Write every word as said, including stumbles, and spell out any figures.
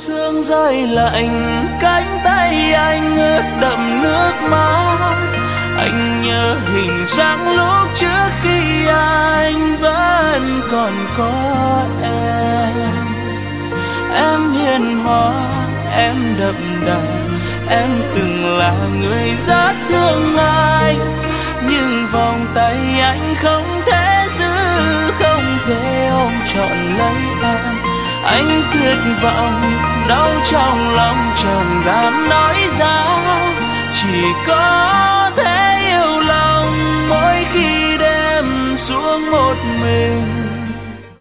Sương rơi lạnh, cánh tay anh ướt đẫm nước mắt. Anh nhớ hình dáng lúc trước khi anh vẫn còn có em. Em hiền hòa, em đậm đà, em từng là người rất thương anh. Nhưng vòng tay anh không thể giữ, không thể ôm trọn lấy em. Anh tuyệt vọng, đau trong lòng chẳng dám nói ra. Chỉ có thể yêu lòng mỗi khi đêm xuống một mình.